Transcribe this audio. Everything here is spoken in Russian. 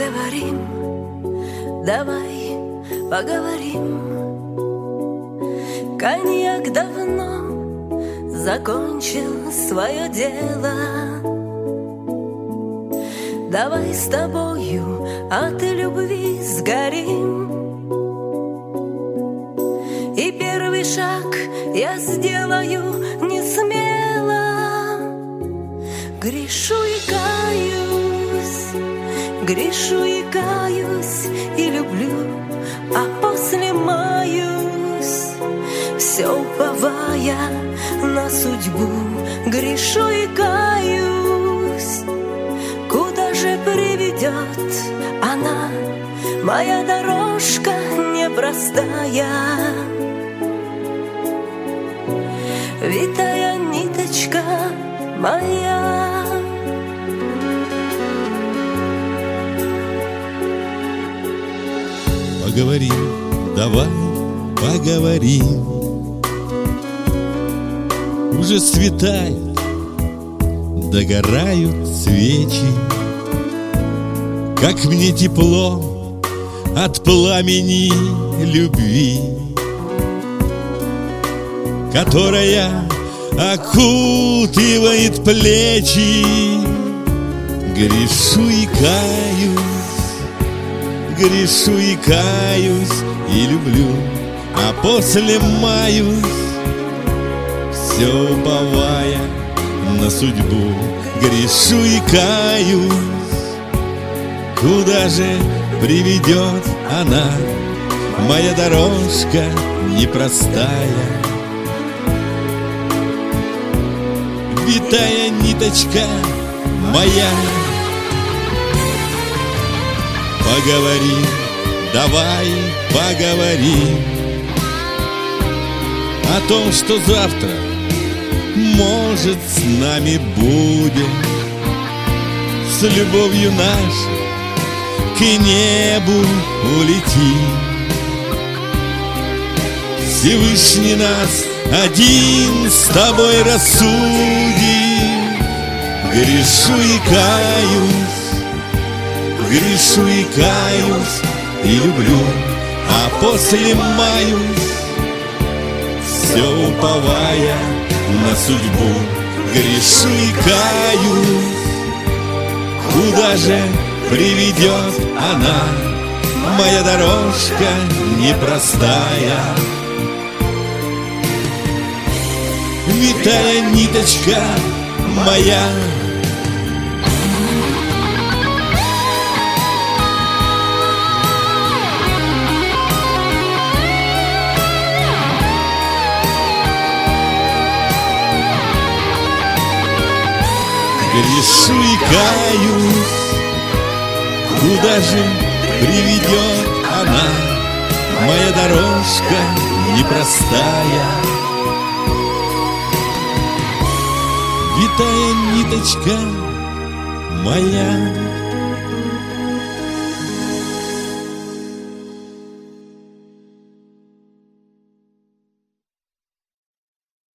поговорим, давай поговорим. Коньяк давно закончил свое дело. Давай с тобою от любви сгорим. И первый шаг я сделаю не смело. Грешу и каюсь, грешу и каюсь, и люблю, а после маюсь, все уповая на судьбу. Грешу и каюсь, куда же приведет она, моя дорожка непростая. Витая ниточка моя. Поговорим, давай поговорим. Уже светает, догорают свечи. Как мне тепло от пламени любви, которая окутывает плечи. Грешу и каюсь, грешу и каюсь, и люблю, а после маюсь, все уповая на судьбу. Грешу и каюсь, куда же приведет она, моя дорожка непростая. Витая ниточка моя. Поговорим, давай поговорим о том, что завтра, может, с нами будет. С любовью нашей к небу улетим. Всевышний нас один с тобой рассудит. Грешу и каюсь, грешу и каюсь, и люблю, а после маюсь, все уповая на судьбу. Грешу и каюсь, куда же приведет она, моя дорожка непростая. Витая ниточка моя. Грешу и каюсь, куда же приведет она, моя дорожка непростая. Витая ниточка моя.